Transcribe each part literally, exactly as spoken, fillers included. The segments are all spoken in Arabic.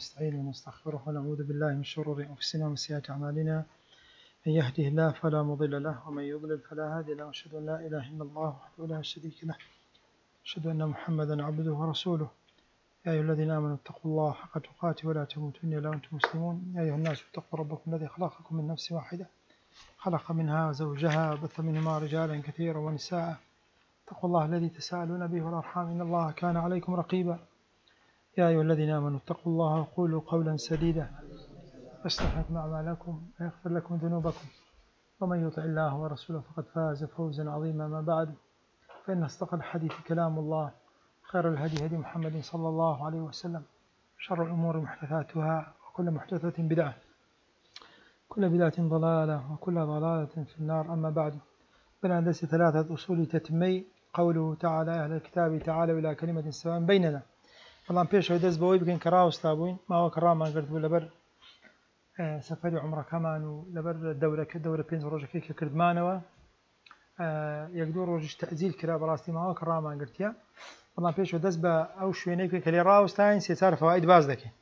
ونستعينه ونستغفره ونعوذ بالله من شرور أنفسنا ومن سيئات أعمالنا. من يهده الله فلا مضل له ومن يضلل فلا هادي له، وأشهد أن لا إله إلا الله وحده لا شريك له، أشهد أن محمدا عبده ورسوله. يا أيها الذين آمنوا اتقوا الله حق تقاته ولا تموتن إلا وأنتم مسلمون. يا أيها الناس اتقوا ربكم الذي خلقكم من نفس واحدة خلق منها زوجها وبث منهما رجالا كثيرا ونساء. اتقوا الله الذي تساءلون به والأرحام إن الله كان عليكم رقيبا. يا أيها الذين آمنوا اتقوا الله وقولوا قولا سديدا يصلح لكم أعمالكم ويغفر لكم ذنوبكم، ومن يطع الله ورسوله فقد فاز فوزا عظيما. ما بعد، فإن أصدق الحديث كلام الله، خير الهدي هدي محمد صلى الله عليه وسلم، شر الأمور محدثاتها، وكل محدثة بدعة، كل بدعة ضلالة، وكل ضلالة في النار. أما بعد، بندرس ثلاثة أصول تتمي قوله تعالى: أهل الكتاب تعالوا إلى كلمة سواء بيننا. والله بيش دەست بەوەی بکەین کە ڕاوەستابووین، ماوە کە ڕامان گرت بوو لەبەر سەفەری عومرەکەمان و لەبەر دەورەکە دەورە پێنج ڕۆژەکەی کە کردمانەوە، یەک دوو ڕۆژیش تەعجیل کرا بەڕاستی ماوە کە ڕامان گرتیە. والله پێشەوە دەست بە ئەو شوێنەی کە لێ ڕاوەستاین سێ چار فەواید باز دەکەین.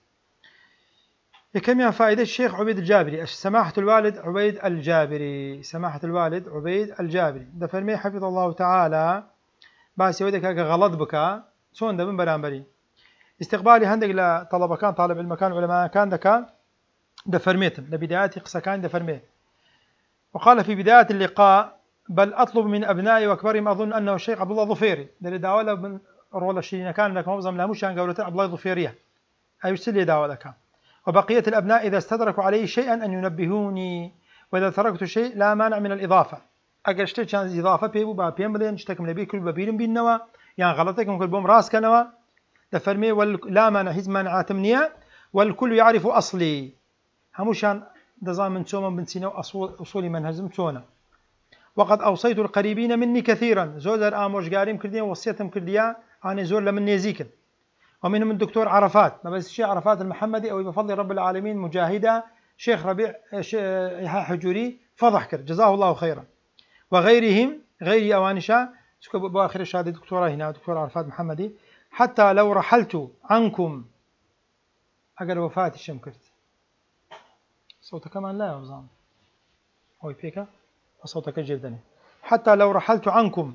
یەکەمیان فائدەی شێخ عوبەید الجابری، سماحة الوالد عوبەید الجابری، سماحة الوالد عوبەید الجابری دەفەرمێ حەفیظ الله تعالى باسی ئەوەی دەکا کە غەڵەت بکا چۆن دەبن بەرامبەری. استقبالی هەندێک لە طەڵەبەکان طالب علمەکان عولەماکان دەکا دەفەرمێتن لە بداياتی قسەکان دەفەرمێ: وقال في بداية اللقاء بل أطلب من أبنائي وأكبرهم أظن أنه الشيخ عبد الله ظفيري. دەرێ داوا لە من ڕۆڵە شیرینەکان دەکەم بزەم لە هەمووشیان گەورەتر عبد الله ظفيريە. ئەویش لێ داوا دەکەم: وبقية الأبناء إذا استدركوا عليه شيئا أن ينبهوني، وإذا تركت شيء لا مانع من الإضافة. ئەگەر شتێکیان إضافە پێ بوو با پێم بڵێن، شتێکم لەبیر کرد بە بیرم بینەوە یان غەڵەتێکم کرد بۆم ڕاستکەنەوە. دەفەرمێ لا مانع، هیچ مانعاتم نییە. والكل يعرف أصلي، هەمووشان دەزان من چۆمە بنچینە و ئوسوڵی منهەجم چۆنە. وقد أوصيت القريبين مني كثيرا، زۆر جار ئامۆژگاریم کردیە وەسیەتم کردیە ئانێ زۆر لە من نێزیکن. ومنهم الدكتور عرفات، ما بس الشيخ عرفات المحمدي أو بفضل رب العالمين مجاهدة شيخ ربيع حجوري فضح كر جزاه الله خيرا، وغيرهم غير أوانشا بآخر الشهادة دكتورة هنا دكتور عرفات محمدي. حتى لو رحلت عنكم، أقل وفاتي شمكرت صوتك كمان لا يوزان هو يبيك وصوتك جدا. حتى لو رحلت عنكم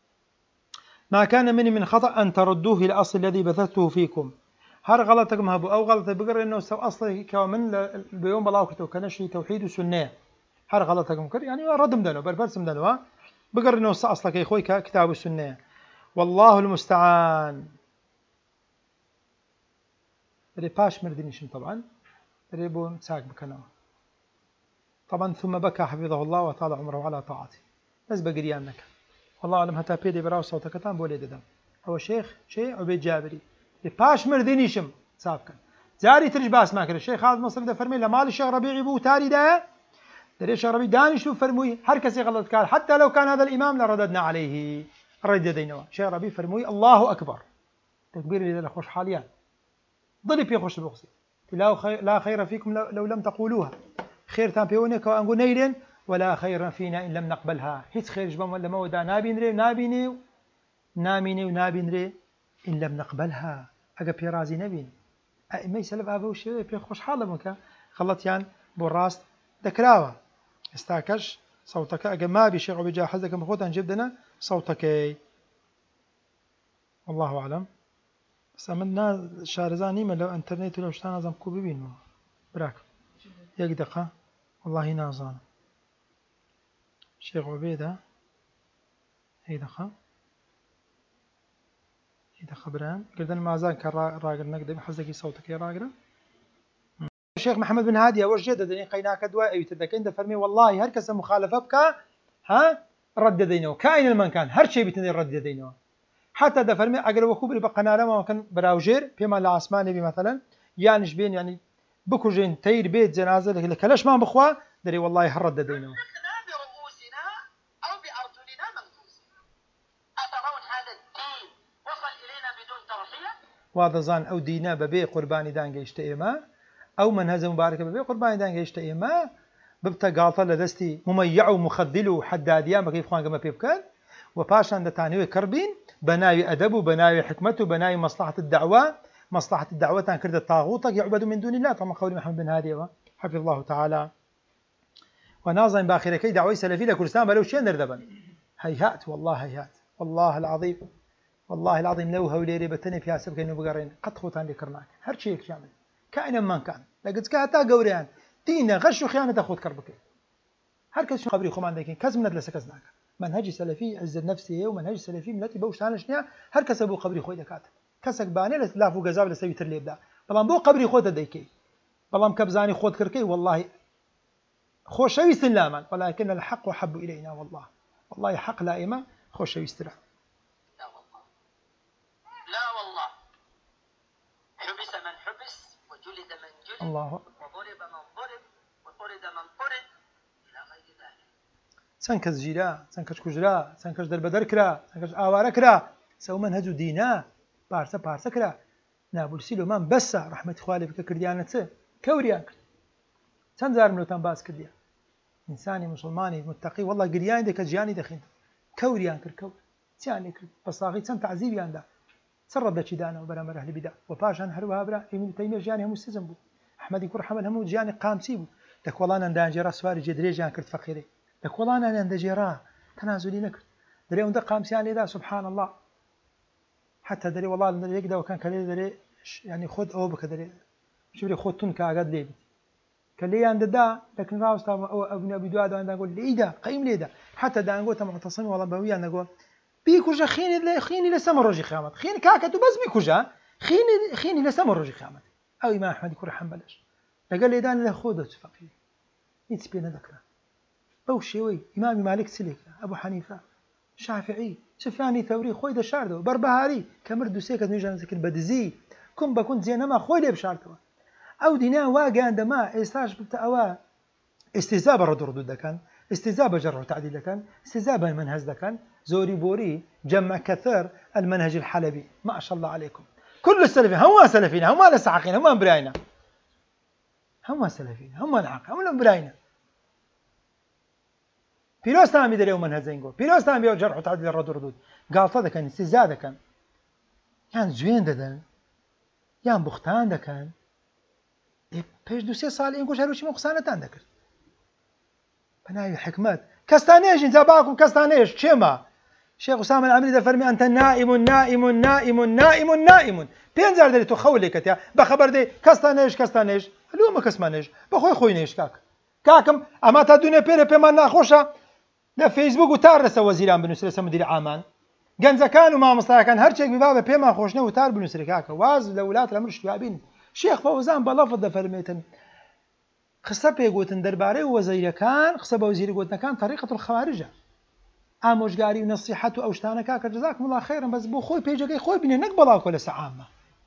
ما كان مني من خطأ أن تردوه إلى الأصل الذي بثثته فيكم. هر غلطك مهبو أو غلطة بقر إنه سو أصله كومن بيوم بلاوكته كنشي توحيد وسنة. هر غلطك مكر يعني ردم دلو بربرسم دلو بقر إنه أصلك يا أخوي كتاب السنة. والله المستعان. اللي باش مردينيشن طبعا اللي بو مساك بكناه طبعا. ثم بكى حفظه الله وطال عمره على طاعته. بس بقريان لك والله أعلم هتا بيدي براو صوتك تام بولي ددم. هو شيخ شيء عبيد جابري اللي باش مردينيشم سابقا زاري ترج باس ما كره الشيخ خالد مصرف ده فرمي لمال الشيخ ربيعي بو تاري ده دري الشيخ ربيعي دانش له فرموي هر كسي غلط قال حتى لو كان هذا الإمام لرددنا عليه رد يدينا. الشيخ ربيعي فرموي الله أكبر تكبير لله خوش حاليا ضلي في خوش الوقت لا خير فيكم لو لم تقولوها. خير تام بيونك وأنقول نيرين ولا خير فينا إن لم نقبلها. هيت خير جبان ولا مودا نابين ري نابيني ناميني ونابين ري إن لم نقبلها. أجا بيرازي نبين ما يسلف أبو شيء في خوش حالة مكا خلطيان بالراس ذكراوة استاكش صوتك أجا ما بشيء عبجا حزك مخوتا جبدنا صوتك. والله أعلم. بس أمنا شارزاني من لو انترنت ولو شتان نظام كوبي بينه براك يك دقة والله نازان شيخ عبيدة هي دقة هي دقة بران قردن مازان كراجل نقدم حزكي صوتك يا راجل. الشيخ محمد بن هادي أول جدة دني قيناك دواء يتدكين دفرمي والله هركس مخالفة بك ها رد دينه كائن المكان هر شيء بتني رد دينه. حتى دفرمي أقل وكوب اللي بقنا لما كان براوجير بما لا عثماني بي مثلا يعني بين يعني بكوجين تير بيت جنازة لك ليش ما بخوا دري والله هرد دينه. برؤوسنا أو بأرجلنا منفوسنا. أترون هذا الدين وصل إلينا بدون تضحية؟ وهذا ظن أو دينا ببي قرباني دانجا يشتئما أو من هذا مبارك ببي قرباني دانجا يشتئما ببتا قالطة لدستي مميع ومخذل حداديا ما كيف خوان كما بيبكان وباشان دتانيوي كربين بناوي أدب وبناوي حكمة وبناوي مصلحة الدعوة مصلحة الدعوة كرد الطاغوتك يعبد من دون الله. طبعا قول محمد بن هادي حفظ الله تعالى وناظم باخر كي دعوة سلفي لكردستان بلو شين دردبن هيهات والله هيهات والله العظيم والله العظيم لو هوليري بتني في حسب كأنه بقرين قد خوتان لكرناك هر شيء شامل كائنا من كان لقد كهتا قوريان دينا غش وخيانة أخوت كربك هر كس شو خبري خمان ديكين كز من ندلس كزناك منهج سلفي عز النفسية ومنهج سلفي ملتي بوش تانا شنيا هر كس أبو قبري خوي دكات كسك باني لافو جزاب لسوي ترليب دا بلام بو قبري خوت ديكي بلام كبزاني خوت كركي والله خوش شوي سلاما ولكن الحق حب إلينا والله والله حق لائمة خوش شوي استرا لا والله لا والله حبس من حبس وجلد من جلد الله وضرب من ضرب وطرد من طرد إلى غير ذلك. سنكز جيرا سنكز كجرا سنكز دربدر كرا سنكز آوارا كرا سو منهج دينا بارسا بارسا كرا نابلسيلو من بس رحمة خوالي بك كرديانة كوريان چەند جار ملوتان باس کردیە ئینسانی مسلمانی متقی والله گریان دێکە ژیانی دەخین کەوریان کرد کەوت چیان لێ کرد بە ساغی چەند تعزیبیاندا چەند ڕەدەچی دانەوە بەرامبەر ئەهلی بیدع و پاشان هەروەها برا ئیبن تەیمیە ژیانی هەموو سزم بوو ئەحمەدی کوڕ حەمەد هەموو ژیانی قامچی بوو لە کۆڵانیان دایانجێرا سواری جێ درێژیان کرد فەقیرێ لە کۆڵانیان دەجێرا تەنازولی نەکرد دەرێ ئەوەندە قامچیان لێدا سوبحان الله حتى دەرێ وەڵا لە دەرێکدا وەکان کە لێ دەرێ ینی خۆت ئەوە بکە دەرێ شوێ خۆت تون کە ئاگات لێ بیت کە لێیان دەدا لەکن ڕاوستا ئەوە ئەبن ئەبی دوا دایانداگۆ لێیدا قەیم لێدا حتى دایانگۆتە معتەسمی وەڵام بەویان دەگۆ بیکوژە خێنت لە خێنی لە سەمە ڕۆژی قیامەت خێن کاکە تو بەس بیکوژە خێنی خێنی لە سەمە ڕۆژی قیامەت ئەو ئیمام ئەحمەدی کوڕ حەنبەلەش لەگەڵ لێدان لە خۆ دەچ فەقیر هیچ پێ نەدەکرا بەو شێوەی ئیمامی مالک چلێکە ئەبوو حەنیفە شافعی سفیانی ثەوری خۆی دەشاردەوە بەربەهاری کە مرد دووسێ کەس نوێژیان کرد بە دزی کوم بە کون جێنەما خۆی لێ بشاردەوە ئەو دینا وا گەیاندەما ئێستاش بتە ئەوە ئیستیزا بە ڕەد و ڕدود دەکەن استهزاء بجر وتعديل لكن استهزاء بمنهج لكن زوري بوري جمع كثر المنهج الحلبي ما شاء الله عليكم كل السلفين هم سلفين هم لسعقين هم براينا هم سلفين هم العاق هم براينا بيروس تام يدري منهج زينغو بيروس تام بيو جرح وتعديل الرد وردود قال صدق كان استهزاء ده كان يعني زوين ددن يعني بختان ده كان بيش دوسي صال إنكوش هروشي مقصانة عندك بناي حكمات كستانيش انت باكم كستانيش شما شيخ أسامة العمري ده فرمي أنت نائم نائم نائم نائم نائم بينزل ده تخولك يا بخبر ده كستانيش كستانيش اليوم ما كسمانيش بخوي خوينيش كاك كاكم أما تدوني بيري بما ناخوشة لا فيسبوك وتارس وزيران بنسرة مدير عامان جنزا كانوا مع مصطفى كان هر شيء ببابه بما خوشنا وتار بنسرة كاك واز لولات الأمر شوابين شيخ فوزان بلفظ ده فرميتن قصة بيقولن درباري وزير كان قصة بوزير قلنا كان طريقة الخوارج آموش قاري ونصيحته أو شتانا كاك جزاكم الله خيرا بس بو خوي بيجي خوي بيني نقبل كل سعامة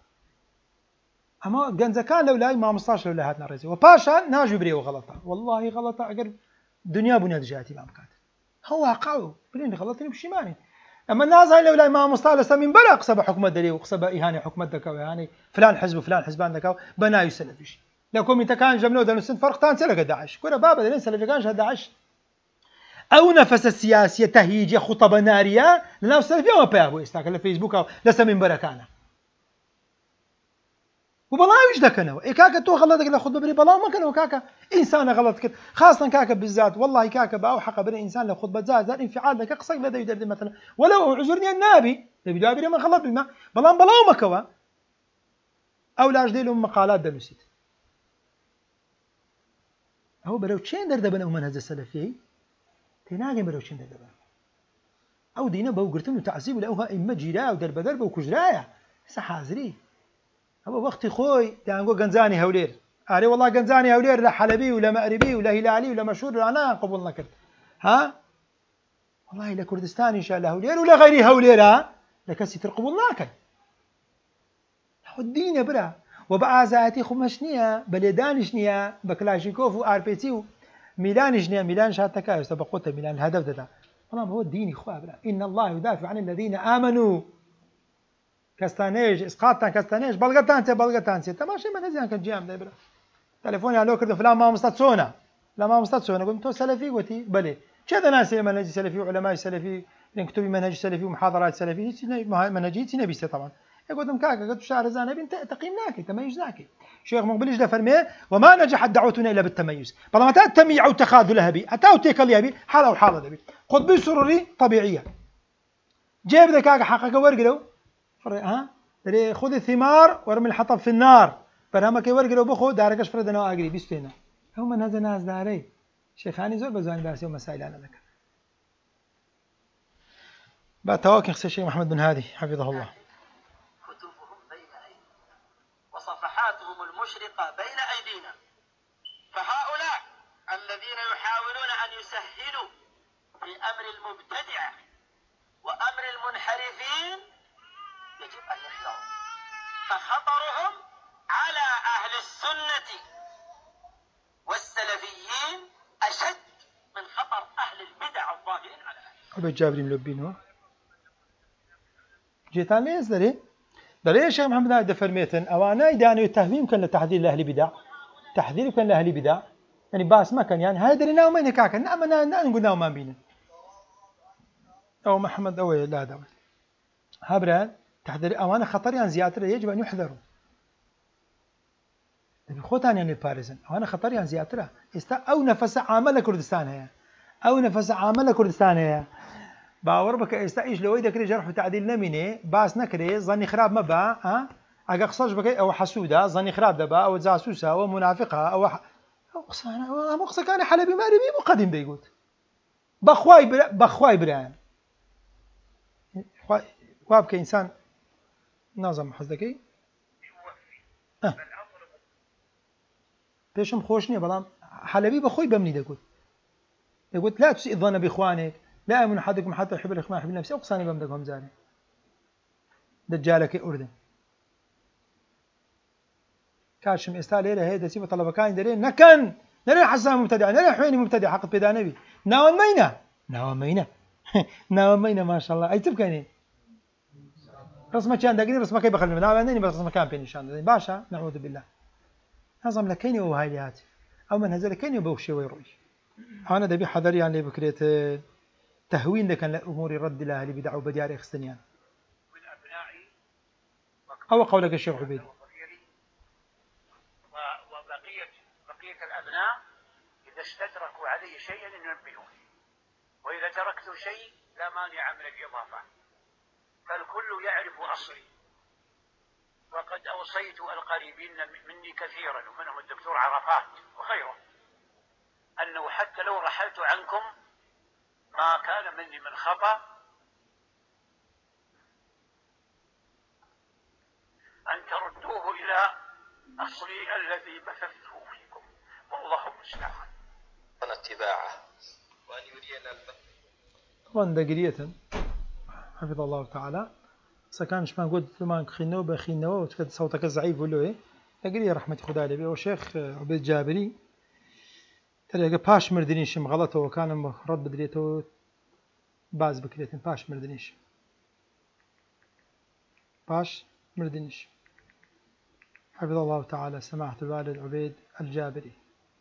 أما جنزا كان لو لا ما مصطاش لو لا هاتنا رزي وباشا ناجي بريو غلطة والله غلطة أقرب دنيا بنياد جاتي ما مكات هو وقعوا بلين غلطني بشيماني أما الناس هاي لو لا ما مصطاش من بلا قصة بحكم الدليل وقصة بإهانة حكم الدكاو يعني فلان حزب وفلان حزبان دكاو بنا يسلفش لكم انت كان جملوا ده نسن فرق تان سلك داعش كره بابا ده لسه كانش داعش او نفس السياسيه تهيج خطب ناريه لنا سلفيه ما بيابو استاك على فيسبوك او لسه من بركانه وبلا ويش ده كانوا اي كاكا تو غلطك لا خطبه بري بلا ما كانوا كاكا انسان غلط كده خاصه كاكا بالذات والله كاكا باو حق بني انسان له خطبه زاد زاد انفعال لك قصك بدا يدرد مثلا ولو عذرني النبي تبي دابي ما غلط بالما بلا بلا ما كوا او لاش ديلهم مقالات دنسيت هو برو چين دردبن او منهج السلفي تناغي برو چين دردبن او دينا بو قرتن وتعذيب لاوها اما جيرا او دربدر بو كجرايا هسه حاضري هو وقت خوي دانغو غنزاني هولير اري والله غنزاني هولير لا حلبي ولا مأربي ولا هلالي ولا مشهور ولا انا قبولنا كرت ها والله لا كردستان ان شاء الله هولير ولا غيري هولير ها لكسي ترقبولنا كرت الدين برا وبعزاتي خمشنيا بلدانشنيا بكلاشيكوف واربيتي ميلانشنيا ميلان شاتكا يستبقوت ميلان الهدف ده والله هو الدين اخويا بلا ان الله يدافع عن الذين امنوا كاستانيج اسقاطا كاستانيج بلغتان تي بلغتان تي تماشي ما نزيان كجام ده برا تليفوني على كرد فلان ما مستتصونا لا ما مستتصونا قلت تو سلفي قلتي بلي كذا ناس منهج سلفي وعلماء سلفي كتب منهج سلفي ومحاضرات سلفي منهجيتي نبي طبعا يقول لهم كاكا قلت شعر زانه بنت تقييم ناكي تميز ناكي شيخ مقبل ده فرمي وما نجحت دعوتنا الا بالتميز طالما متى التميع وتخاذلها بي اتاو تيكليها بي حاله وحاله دبي قطبي سروري طبيعيه جيب ذا كاكا حقك ورقلو ها خذ الثمار ورمي الحطب في النار برهمك ورقلو بخو داركش فردنا اجري بيستينا هم هذا ناس داري شيخاني زور بزاني باسي ومسائل انا ذكر بعد تواكن خصي الشيخ محمد بن هادي حفظه الله كتبهم بين أيدينا وصفحاتهم المشرقة بين أيدينا فهؤلاء الذين يحاولون أن يسهلوا في أمر المبتدع وأمر المنحرفين يجب أن يحذروا فخطرهم على أهل السنة والسلفيين أشد من خطر أهل البدع الظاهرين على أهل أبو جابري ملبينه جيتان ليس دري دري الشيخ محمد هذا فرميتن أوانا يدانوا التهذيب كان لتحذير لأهل بدع تحذير كان لأهل بدع يعني باس ما كان يعني هاي درينا وما ينكاك نعم أنا نقولنا وما بينا أو محمد أو لا دول هبران تحذير أوانا خطر يعني زيادة يجب أن يحذروا خوتان يعني باريزن أوانا خطر يعني زيادة استا أو نفس عامل كردستان هي أو نفس عامل كردستان هي باور بك استعيش لو يدك جرح وتعديل نمينه باس نكري ظني خراب ما با ها اجا قصاش بك او حسوده ظني خراب دبا او جاسوسه او منافقه او ح... او قصانا او قصا كان حلبي ماري مقدم بيقول بخواي بر... بخواي بران واب كإنسان نظم حزدكي اه بيشم خوشني بلام حلبي بخوي بمني دقول يقول لا تسيء الظن باخوانك لا من أحدكم حتى يحب الإخوان يحب نفسه أقصاني بمدقهم زاني دجالك أردن كاشم إستالي له هيدا سيف طلبكان درين نكن نري حسان مبتدع نري حويني مبتدع حق بدا نبي ناون مينا ناون مينا ناون مينا ما شاء الله أي تبكيني رسمة كان دقني رسمة كيف بخلي ناون عندني بس رسمة كان بيني شان باشا نعوذ بالله نظم لكيني وهايليات أو من هذا لكيني وبوشي ويروي أنا دبي حذري يعني بكريت تهوين لك الأمور رد لها اللي بدعوا بديار إخستنيان أو قولك الشيخ عبيد وبقية بقية الأبناء إذا استدركوا علي شيئا ينبهوني وإذا تركت شيء لا مانع من الإضافة فالكل يعرف أصلي وقد أوصيت القريبين مني كثيرا ومنهم الدكتور عرفات وغيره أنه حتى لو رحلت عنكم ما كان مني من خطأ أن تردوه إلى أصلي الذي بثثته فيكم والله المستعان. اتباعه وأن يرينا طبعا دقيقة حفظ الله تعالى سكان شمان قد ثمان خينو بخينو وتكد صوتك الزعيف ولو إيه دقيقة رحمة خدا لبي والشيخ عبيد جابري ترى باش مردنيش مغلطه وكان رد بدريته باز بكريتن باش مردنيش باش مردنيش حفظ الله تعالى سماحة الوالد عبيد الجابري.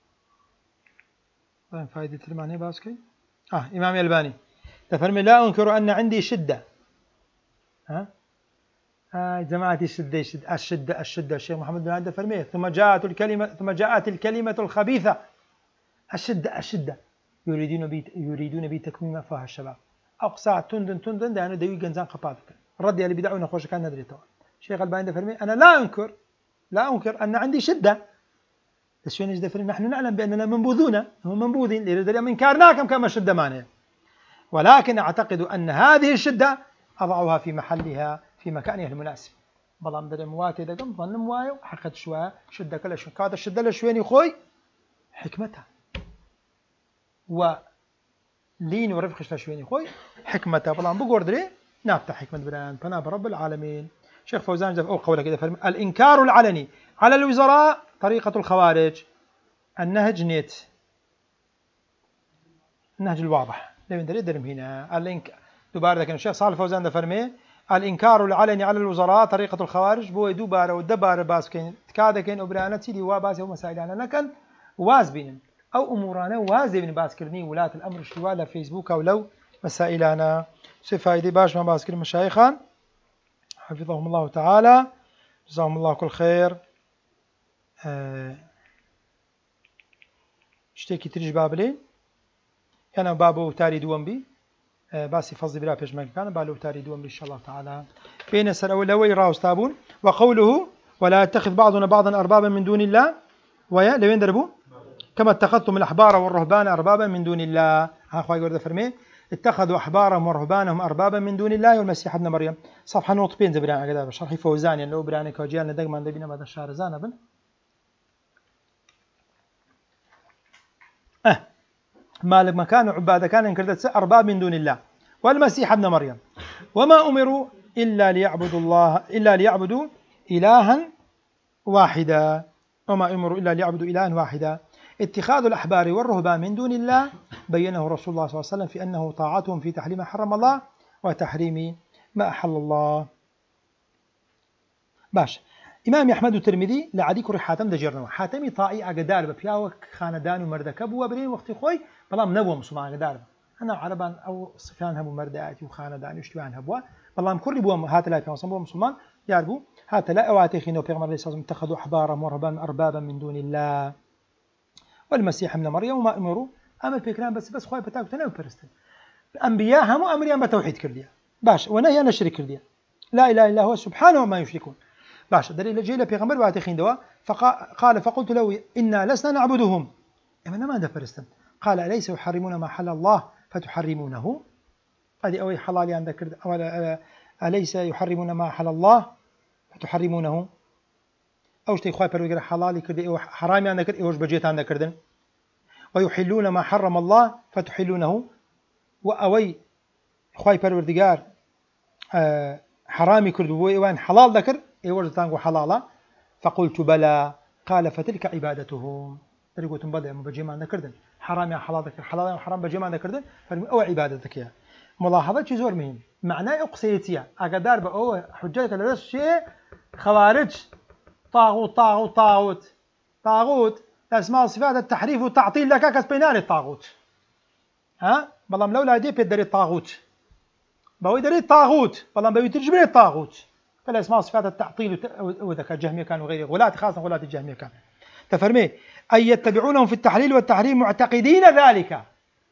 طيب فائدة المعنى باسكي آه إمام الألباني تفرمي لا أنكر أن عندي شدة ها آه جماعتي الشدة الشدة الشدة, الشدة. الشيخ محمد بن عبد فرمي ثم جاءت الكلمة ثم جاءت الكلمة الخبيثة الشدة الشدة يريدون بي يريدون بي تكميم أفواه الشباب أقصى تندن تندن ده أنا دوي جنزان قبادك رد اللي بدعونا خوش كان ندري تو شيخ الباني ده فرمي أنا لا أنكر لا أنكر أن عندي شدة بس شو نجد فرمي نحن نعلم بأننا منبوذون هم منبوذين لذلك إنكارناكم كما شدة معناه ولكن أعتقد أن هذه الشدة أضعها في محلها في مكانها المناسب بلام ده مواتي ده قم ظن موايو حقد شوية شدة كلا شو كاد الشدة لشويني خوي حكمتها ولين ورفقش لشويني خوي حكمتها بلان بقول دري نابت حكمة بران فنا برب العالمين. شيخ فوزان جاب أو قوله كده فرم الإنكار العلني على الوزراء طريقة الخوارج النهج نيت النهج الواضح لين دري درم هنا الإنك دوباره لكن الشيخ صالح فوزان ده فرمي الإنكار العلني على الوزراء طريقة الخوارج بو دوباره ودباره باسكين تكادكين وبرانتي لي واباس ومسائل أنا لكن واز بينن أو أمورانا وازي من باسكرني ولاة الأمر الشوالة فيسبوك أو لو مسائلنا سفايدي باش ما باسكر مشايخان حفظهم الله تعالى، جزاهم الله كل خير. شتێکی تریش با بڵێ یانە با بۆ وتاری دووەم بی باسی فەزڵی برا پێشمەرگەکانە با لە وتاری دووەم بی ئینشاءالله تعالى بینە سەر ئەوە لەوەی ڕاوستا بوون. وقوله ولا يتخذ بعضنا بعضا أربابا من دون الله ويا لوين دربوا كما اتخذتم الأحبار والرهبان أربابا من دون الله. ها خواهي قرد فرمي اتخذوا أحبارهم ورهبانهم أربابا من دون الله والمسيح ابن مريم. صفحة نوط بين زبران أقدار بشرحي فوزاني لو برانك وجيالنا دقما دبينا بعد الشهر زانبا. أه مالك مكان عبادة كان انكردت أرباب من دون الله والمسيح ابن مريم وما أمروا إلا ليعبدوا الله إلا ليعبدوا إلها واحدا وما أمروا إلا ليعبدوا إلها واحدا. اتخاذ الأحبار والرهبان من دون الله بينه رسول الله صلى الله عليه وسلم في أنه طاعتهم في تحريم ما حرم الله وتحريم ما أحل الله. باش إمام أحمد الترمذي لعدي كري حاتم دجرنا حاتمي طائي أقدار ببياوك خاندان ومردكب وبرين وقت خوي بلام نبوة مسلمان أقدار أنا عربان أو صفيان هبو مرداتي وخاندان واشتوان هبوا بلام كل بوم هات لا في مسلمان ياربو هات لا أواتيخين وبيغمر عليه الصلاة والسلام اتخذوا أحبارهم ورهبان أربابا من دون الله والمسيح ابن مريم وما أمروا أمر فكران بس بس خوي بتاعك تناو برستن أنبياء هم أمريان بتوحيد كرديا باش ونهي أنا شرك كرديا لا إله إلا هو سبحانه وما يشركون. باش دليل جيل بيغمر واتيخين دوا فقال فقلت له إنا لسنا نعبدهم إما ماذا برستن قال أليس يحرمون ما حل الله فتحرمونه هذه أوي حلال عندك كرد أليس يحرمون ما حل الله فتحرمونه أو شتي خوي بروجر حلال كردي أو حرام عندك كردي أوش بجيت عندك كردن ويحلون ما حرم الله فتحلونه وأوي خوي بروجر آه حرامي كرد وين حلال ذكر أوش تانجو حلالا فقلت بلى قال فتلك عبادتهم تريقوتم بدأ مبجيم عندك كردن حرام يا حلال ذكر حلال وحرام بجيم عندك كردن أو عبادتك يا ملاحظة شيء زور مهم معناه أقصيتيا أقدار بأو حجتك لذا الشيء خوارج طاغوت طاغوت طاغوت طاغوت أسماء صفات التحريف والتعطيل لك كسبينار الطاغوت ها بلام لولا دي بيدري الطاغوت بوي دري الطاغوت بلام بوي ترجمه الطاغوت فالأسماء صفات التعطيل وذاك الجهمية كانوا غير غلاة خاصة غلاة الجهمية كان تفرمي أي يتبعونهم في التحليل والتحريم معتقدين ذلك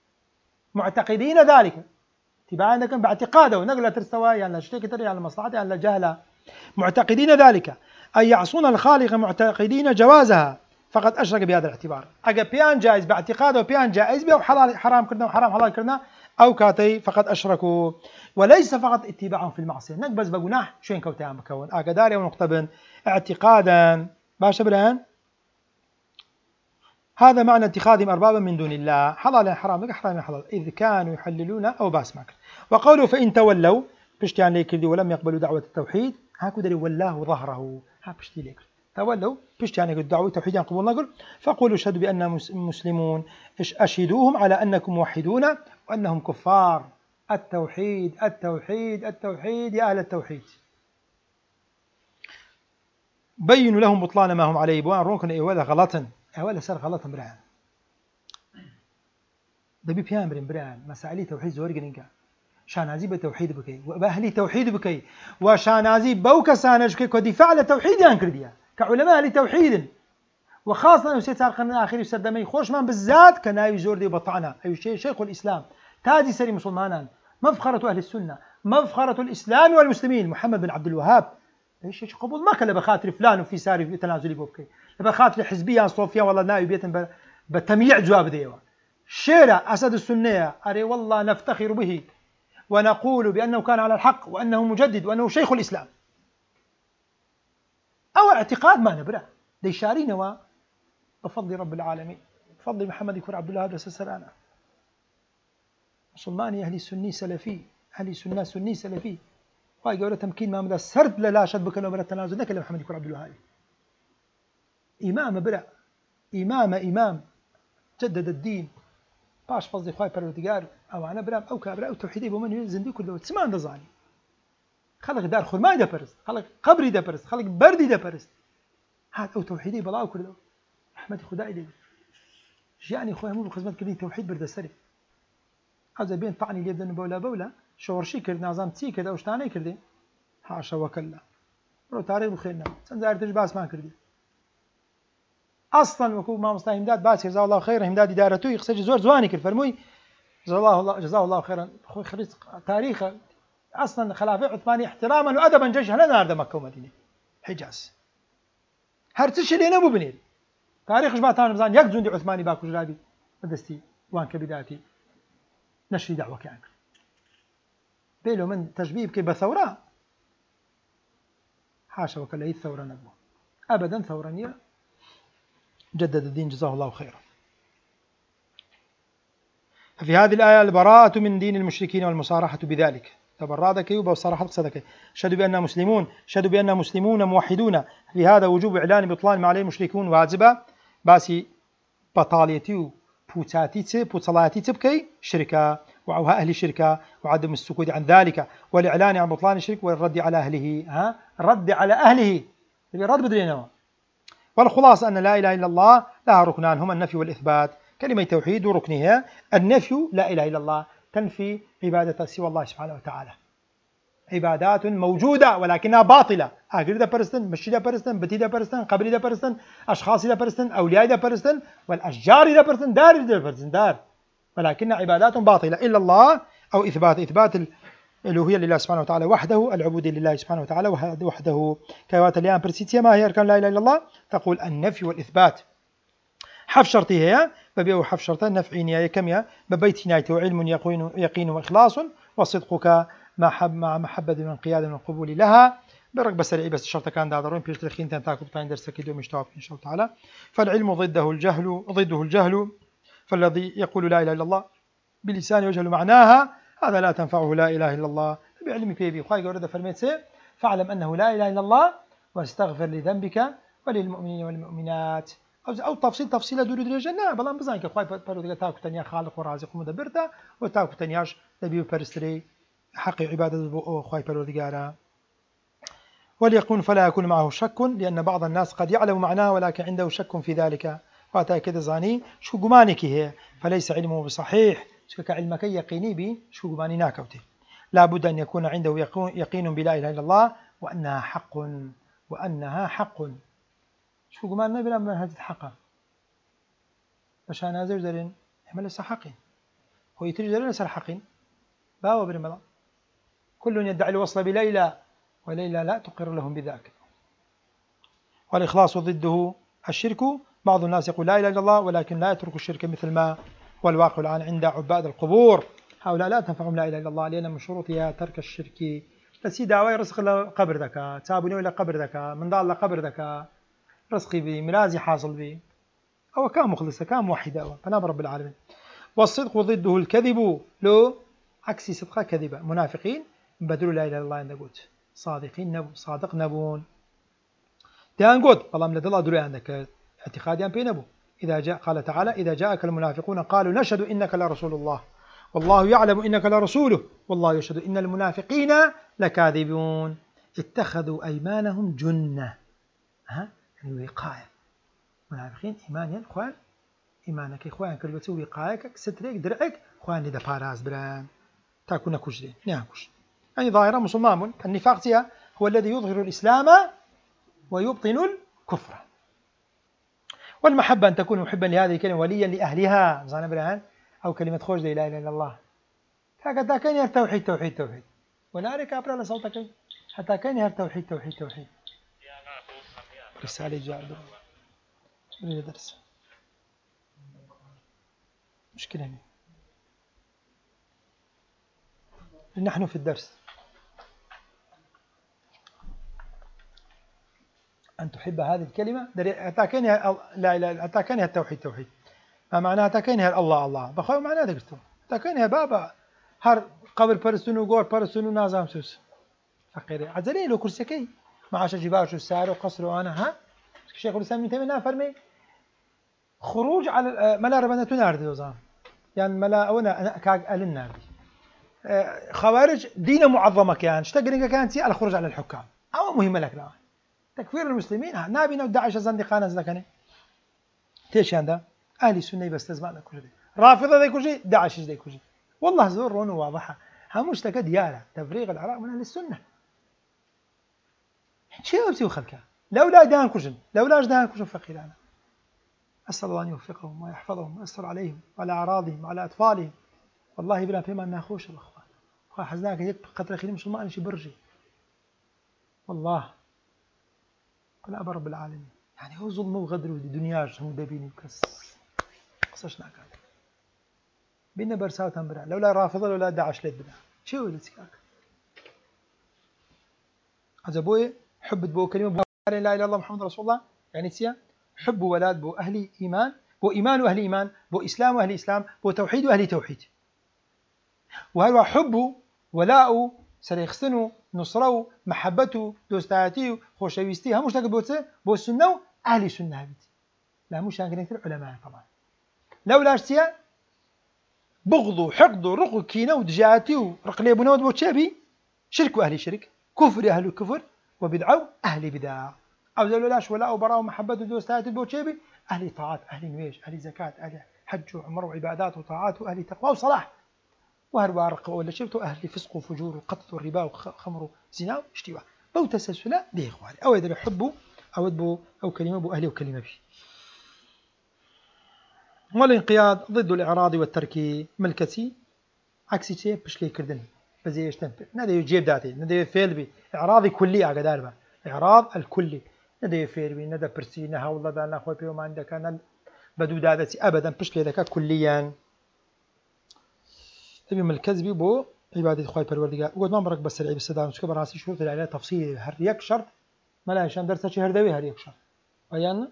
معتقدين ذلك تبع عندك باعتقاده ونقلة ترسوا يعني شتيك تري على مصلحته يعني جهلة معتقدين ذلك أي يعصون الخالق معتقدين جوازها فقد أشرك بهذا الاعتبار أجا بيان جائز باعتقاده وبيان جائز به وحلال حرام كرنا وحرام حلال كرنا أو كاتي فقد أشركوا وليس فقط اتباعهم في المعصية نقبز بجناح شين كوتان مكون أجا داري ونقطبن اعتقادا باش برهن هذا معنى اتخاذهم أربابا من دون الله حلال حرام حرام حلال إذ كانوا يحللون أو باس ماكر. وقولوا فإن تولوا بشتي ليك ولم يقبلوا دعوة التوحيد هاكو دري والله ظهره ها بشتي ليك تولوا بشتي يعني دعوة التوحيد قبول نقول فقولوا اشهدوا بأننا مسلمون أشهدوهم على أنكم موحدون وأنهم كفار. التوحيد التوحيد التوحيد يا أهل التوحيد بينوا لهم بطلان ما هم عليه بوان رونكن إيوالا غلطا أولا صار غلطا برهان دبي بيان برين برهان مسائل توحيد زور جنينكا شانازي بتوحيد بكي وبأهلي توحيد بكي وشانازي بوك سانج كي كدفاع لتوحيد ينكرديا كعلماء أهل توحيد وخاصة وسيت القرن الأخير يسدمي خوش من بالذات كان يزور دي بطعنا أي شيء شيخ الإسلام تاجي سري مسلمانا مفخرة أهل السنة مفخرة الإسلام والمسلمين محمد بن عبد الوهاب ايش ايش قبول ما كان بخاطر فلان وفي ساري في تنازلي بوكي بخاطر حزبيه صوفيا والله نائب بيت بتمييع جواب ديوا شيرة أسد السنية أري والله نفتخر به ونقول بأنه كان على الحق وأنه مجدد وأنه شيخ الإسلام أو اعتقاد ما نبرأ دي شارين بفضل رب العالمين بفضل محمد يكون عبد الله هذا سسرانا مسلماني أهلي سني سلفي أهلي سنة سني سلفي واي قولة تمكين ما مدى سرد لا شد بك نوبر التنازل نكلم محمد يكون عبد الوهاب إمام برا إمام إمام جدد الدين باش فضي خواي بروتيجار أو أنا برام أو كابرا أو توحيدي بمن زندي كله تسمان رزاني خلق دار خرماي ده برست خلق قبري ده برست خلق بردي ده برست هذا أو توحيدي بلاو كله أحمد خدائي ده يعني خوي مو بخدمة كلي توحيد برد سري هذا بين طعني اليد بولا بولا شورشي كرد نظام تي كذا وشتاني كردي حاشا وكلا رو تاريخ بخيرنا سنزار تجباس ما كردي أصلا وكو ما مصطفى همداد باس جزاه الله خيرا همداد إدارته يخسج زور زواني كالفرموي جزاه الله جزاه الله خيرا خوي خريج تاريخ أصلا خلافة عثماني احتراما وأدبا جيش هنا نار مكة ومدينة حجاز هرتش اللي نبو بنير تاريخ جماعتان بزان يك جندي عثماني باكو جرابي بدستي وان كبداتي نشري دعوة كان بيلو من تشبيه كي بثورة حاشا وكلا هي الثورة نبوه أبدا ثورانية جدد الدين جزاه الله خيرا. ففي هذه الآية البراءة من دين المشركين والمصارحة بذلك تبرادك وبصراحة قصدك شهدوا بأننا مسلمون شهدوا بأننا مسلمون موحدون في هذا وجوب إعلان بطلان ما عليه المشركون واجبة باسي بطاليتي بوتاتي بوتلاتي تبكي شركة وعوها أهل الشركة وعدم السكوت عن ذلك والإعلان عن بطلان الشرك والرد على أهله ها الرد على أهله الرد بدرينا. والخلاصة أن لا إله إلا الله لها ركنان هما النفي والإثبات. كلمة توحيد وركنها النفي لا إله إلا الله تنفي عبادة سوى الله سبحانه وتعالى عبادات موجودة ولكنها باطلة أجر دا برستن مشي دا برستن بتي دا برستن قبري دا برستن أشخاص دا برستن أولياء دا برستن والأشجار دا برستن دار دا برستن دار ولكنها عبادات باطلة إلا الله أو إثبات إثبات الألوهية لله سبحانه وتعالى وحده العبودية لله سبحانه وتعالى وحده كيوات اليان برسيتيا ما هي أركان لا إله إلا الله تقول النفي والإثبات حف شرطي هي ببيو حف شرطة نفعي نهاية كمية ببيت نهاية وعلم يقين, يقين وإخلاص وصدقك مع حب مع محبة من قيادة من القبول لها برغبة سريعي بس الشرطة كان دادرون بيش تلخين تنتاكو بطاين درس كيدو مشتاق إن شاء الله تعالى. فالعلم ضده الجهل ضده الجهل فالذي يقول لا إله إلا الله بلسانه وجهل معناها هذا لا تنفعه لا إله إلا الله بعلمك يبي خواهي قولة فرميت سي فاعلم أنه لا إله إلا الله واستغفر لذنبك وللمؤمنين والمؤمنات أو تفصيل تفصيل دور درجة لا بلان بزانك خواهي بارو تاكو تنيا خالق ورازق ومدبرته وتاكو تنياش نبي وبرستري حق عبادة خواهي بارو دقارا. وليكون فلا يكون معه شك لأن بعض الناس قد يعلم معناه ولكن عنده شك في ذلك فاتا كده زاني شو قمانك هي فليس علمه بصحيح شو كعلمك يقيني بي شو قماني ناكوته لا بد أن يكون عنده يقين بلا إله إلا الله وأنها حق وأنها حق شو قماننا بلا منهج حقا باش أنا زر زرين يعمل لسا حقين هو يتري زرين لسا حقين باوا برمضان كل يدعي الوصل بليلى وليلى لا تقر لهم بذاك. والإخلاص ضده الشرك بعض الناس يقول لا إله إلا الله ولكن لا يترك الشرك مثل ما والواقع الآن عند عباد القبور هؤلاء لا تنفعهم لا إله إلا الله لأن من شروطها ترك الشرك بس دعوة رزق قبر ذكاء تابني إلى قبر ذكاء من ضال قبر ذكاء رزقي بي ملازي حاصل بي أو كان مخلصة كان موحدة فنام رب العالمين. والصدق ضده الكذب لو عكسي صدقة كذبة منافقين بدلوا لا إله إلا الله عند قلت صادقين نبو صادق نبون تيان قد والله من الله دلوا عندك اعتقاديان بي نبو إذا جاء قال تعالى إذا جاءك المنافقون قالوا نشهد إنك لرسول الله والله يعلم إنك لرسوله والله يشهد إن المنافقين لكاذبون اتخذوا أيمانهم جنة ها يعني وقاية منافقين إيمانيا خوان إيمانك إخوان كربتوا وقايك ستريك درعك خوان لدى باراز بران تاكو نكوش دي ناكوش يعني ظاهرة مسلمان النفاق هو الذي يظهر الإسلام ويبطن الكفر. والمحبة أن تكون محبا لهذه الكلمة وليا لأهلها زانا برهان أو كلمة خوش لا إله إلا الله هكذا كان يهر توحيد توحيد توحيد ونارك أبرا لصوتك حتى كان يهر توحيد توحيد توحيد رسالة جاء درس درس مشكلة هنا نحن في الدرس أن تحب هذه الكلمة أتاكينها لا إله أتاكينها التوحيد توحيد ما معناها أتاكينها الله الله بخوي معناها ذكرته أتاكينها بابا هر قبل برسونو غور برسونو نازم سوس فقير عزلي له كرسيكي معاش جباش السعر وقصر وأنا ها الشيخ الإسلام ابن تيمية فرمي خروج على ملا ربنا تناردي وزام يعني ملا أونا كاج ألنا خوارج دين معظمة كان اشتقرنك كانت على الخروج على الحكام أو مهمة لك لا تكفير المسلمين نابينا وداعش زندقان زكني تيش هذا أهل السنة بس تزمان كل شيء رافضة ذي كل شيء داعش ذي كل شيء والله زور رون واضحة همش تكاد يارا تفريغ العراق من أهل السنة شيء أبسي وخلكها لولا دهان كوشن لولاش دهان كوشن فقيرانا. أسأل الله أن يوفقهم ويحفظهم ويستر عليهم وعلى أعراضهم وعلى أطفالهم. والله بلا فيما ناخوش الأخوان أخوان حزناك هيك قدر خير مش ما أنشي برجي والله قل أبا رب العالمين. يعني هو ظلم وغدر ودي دنياش هم دابيني وكس قصشنا كان بينا برساو تنبرع لولا رافضة لولا داعش ليت بنا شو اللي تسكاك هذا بوي حب بو كلمة بو لا إله إلا الله محمد رسول الله يعني تسيا حب ولاد بو أهل إيمان بو إيمان وأهل إيمان بو إسلام وأهل إسلام بو توحيد وأهل توحيد. وهل حب ولاء سريخسنو نصرو محبته دوستاتي خوشويستي همش تاك بوتسه بو السنة أهل السنة هبيتي لا مش هنقدر نكتب علماء طبعا لولا اشتيا بغض حقد رق كينا ودجاتي ورقلي بنود بوتشابي شرك أهل شرك كفر أهل كفر وبدعة أهل بدعة أو لولاش ولاء وبراء ومحبته دوستاتي بوتشابي أهل طاعات أهل نويج أهل زكاة أهل حج وعمر وعبادات وطاعات وأهل تقوى وصلاح. وهربا رق ولا شرط أهل فسق وفجور وقتل والربا وخمر وزنا واشتباه بو تسلسل دي إخواني أو إذا بحبوا أو أدبوا أو كلمة بو أهلي وكلمة بي. والانقياد ضد الإعراض والترك ملكتي عكسي شيء بشكل كردن بزي يشتم نادي يجيب داتي نادي فيل بي إعراضي كلي أقدار با إعراض الكلي نادي فيل بي نادي برسي نها والله دا نخوي بيو ما عندك أنا بدو دادتي أبدا بشكل ذاك كليا تبي من الكذب بو عبادة خوي پروردگار وقد ما مرق بس العيب السدان شو براسي شروط العلاج تفصيل هر يك شرط ما لا شان درس شي هردوي هر يك شرط ويان.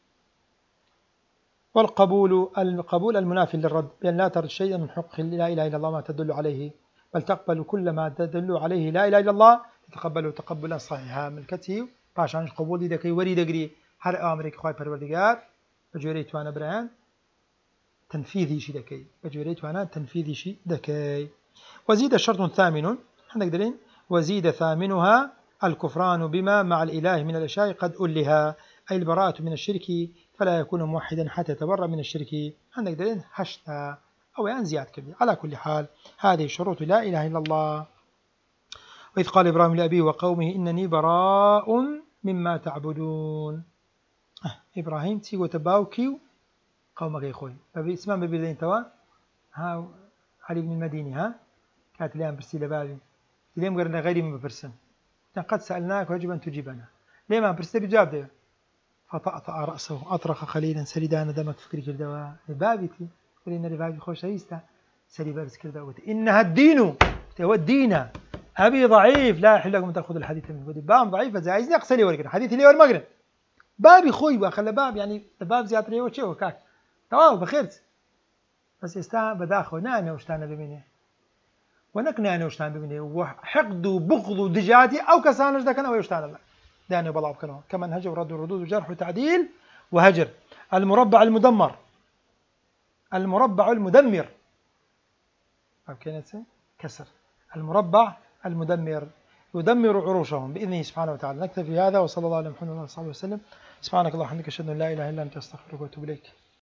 والقبول القبول المنافي للرد بأن لا ترد شيئا من حق لا إله إلا الله ما تدل عليه بل تقبل كل ما تدل عليه لا إله إلا الله تتقبله تقبلا صحيحا ملكته باشان قبول إذا كي وري دقري هر أمرك خوي پروردگار بجوريت وانا برهان تنفيذي شي دكي بجوريت وانا تنفيذي شي دكي. وزيد شرط ثامن هنقدرين وزيد ثامنها الكفران بما مع الإله من الأشياء قد ألها أي البراءة من الشرك فلا يكون موحدا حتى يتبرأ من الشرك هنقدرين حشتا أو يعني زياد كبير. على كل حال هذه شروط لا إله إلا الله. وإذ قال إبراهيم لأبيه وقومه إنني براء مما تعبدون أه إبراهيم تيغو تباوكيو قومك يا خوي بابي اسمع ببيلين توا ها علي بن المديني ها كانت ليام برسي لبابي اليوم قرنا غيري من برسن قد سألناك ويجب أن تجيبنا ليه ما برسي بجاب ده فطأطأ رأسه أطرق خليلا سريدان دمك فكري كردوا بابتي ولينا لبابي خوش هيستا سري بارس كردوا إنها الدين هو الدين أبي ضعيف لا يحل لكم تأخذ الحديث من ودي بام ضعيف عايزني أقصلي ورقنا حديث لي والمغرب بابي خوي بخلى باب يعني باب زيادة ليه وشيء وكاك تمام بخيرت بس يستاهل بداخل نانا وشتانا بمنه ونكنا أنا وشتانا بمنه وحقد وبغض ودجاتي أو كسانج ده كان أو يشتانا الله داني بلعب كلام كمان هجر ورد وردود وجرح وتعديل وهجر. المربع المدمر المربع المدمر أو كانت كسر المربع المدمر يدمر عروشهم بإذنه سبحانه وتعالى. نكتفي هذا وصلى الله على محمد وعلى آله وصحبه وسلم. سبحانك اللهم وبحمدك أشهد أن لا إله إلا أنت أستغفرك وأتوب إليك.